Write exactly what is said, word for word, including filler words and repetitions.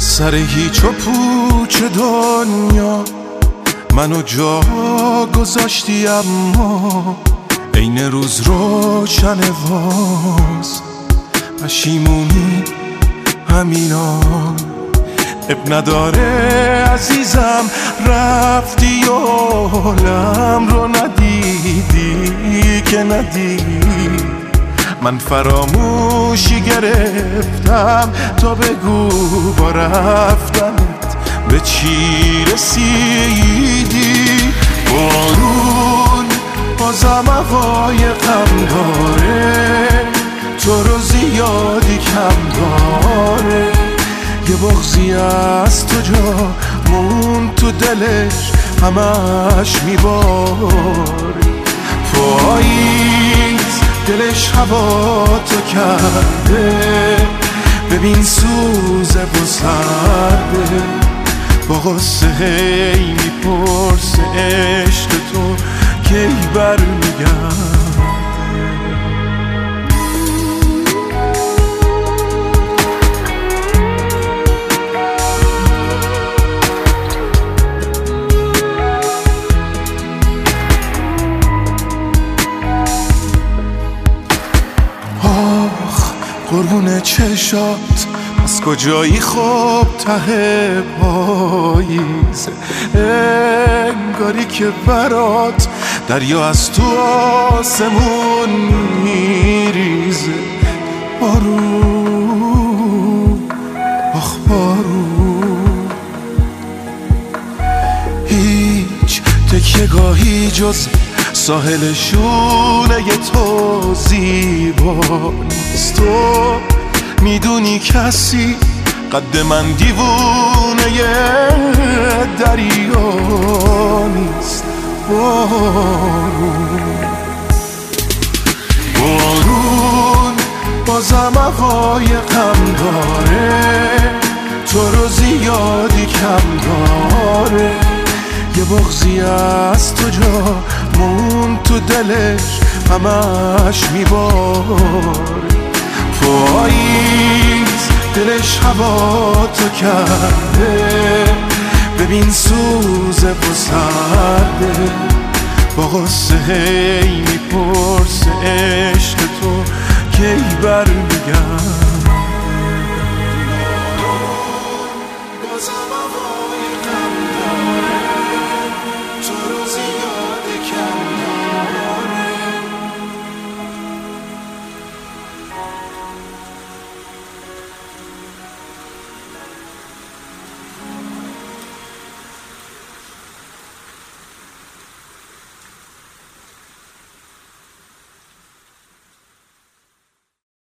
سر هیچ و پوچ دنیا منو جا گذاشتی، اما عین روز روشن واز پشیمونی همینان. اب نداره عزیزم رفتی و حالم رو ندیدی که ندیدی. من فراموشی گرفتم تا بگو با رفتنت به چی رسیدی. بارون بازم عقایقم داره، تو رو زیادی کم داره. یه بغضی از تو جا مون تو دلش همش میباری. پاییز دلش هوا تو کرده، ببین سوزه و سرده. با غصه هی میپرسه عشق تو کی برمیگرده. قربون چشات از کجایی خوب ته پاییزه، انگاری که برات دریا از تو آسمون میریزه. بارون آخ بارون، هیچ تکیه‌گاهی جز ساحل شونه تو زیبا نیست. تو میدونی کسی قد من دیوونه دریا نیست. بارون بارون بازم عقایقم داره، تو رو زیادی کم داره. یه بغضی از تو جا مون تو دلش همش میباره. پاییز دلش هوا تو کرده، ببین سوزه و سرده. با غصه هی میپرسه عشق تو کی برمیگرده.